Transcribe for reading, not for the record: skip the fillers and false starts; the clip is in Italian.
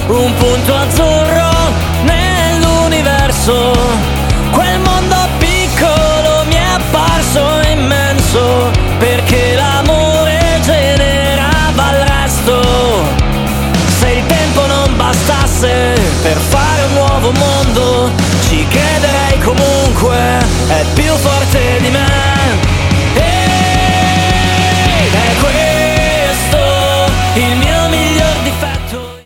un punto azzurro nell'universo. Quel mondo piccolo mi è apparso immenso, perché l'amore generava il resto. Se il tempo non bastasse per fare un nuovo mondo, ci crederei comunque, è più forte di me.